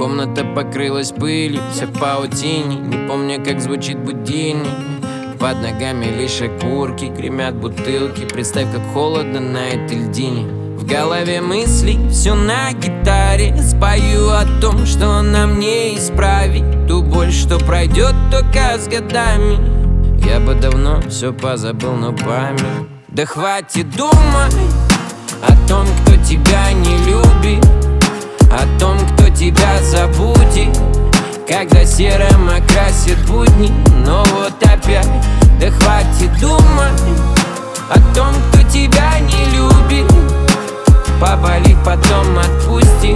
Комната покрылась пылью, вся в паутине. Не помню, как звучит будильник. Под ногами лишь окурки, гремят бутылки. Представь, как холодно на этой льдине. В голове мысли, все на гитаре. Спою о том, что нам не исправить ту боль, что пройдет только с годами. Я бы давно все позабыл, но память. Да хватит думать о том, кто тебя не любит, о том, кто тебя забудет, когда серым окрасит будни. Но вот опять, да хватит думать о том, кто тебя не любит. Поболит, потом отпусти.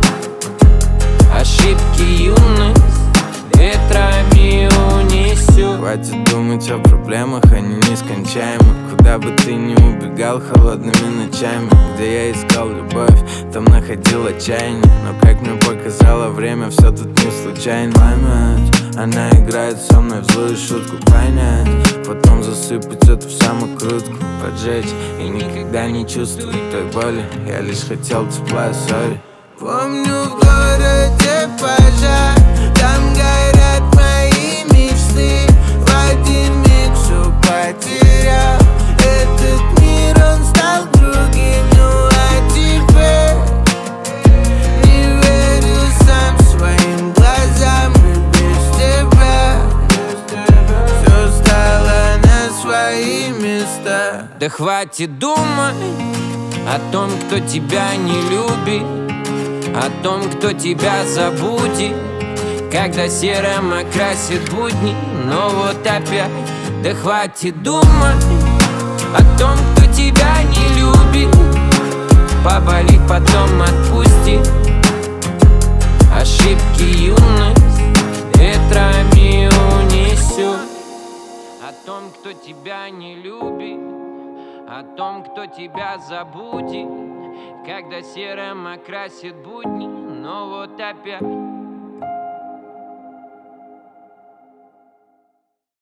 Ошибки юность ветрами унесет. Хватит думать о проблемах, они нескончаемы. Куда бы ты ни убегал холодными ночами. Где я искал любовь, там находил отчаяние. Но как мне показало время, все тут не случайно. Поймать, она играет со мной в злую шутку. Понять, потом засыпать эту в самокрутку. Поджечь и никогда не чувствовать той боли. Я лишь хотел тепла, сори. Помню, в городе пожар, там горят мои мечты. В один миг все потерял. Этот мир, он стал другим. Ну а теперь не верю сам своим глазам. И без тебя все стало на свои места. Да хватит думать о том, кто тебя не любит, о том, кто тебя забудет, когда серым окрасит будни. Но вот опять, да хватит думать о том, кто тебя не любит. Поболит, потом отпусти. Ошибки юность ветрами унесет. О том, кто тебя не любит, о том, кто тебя забудет, когда серым окрасит будни. Но вот опять,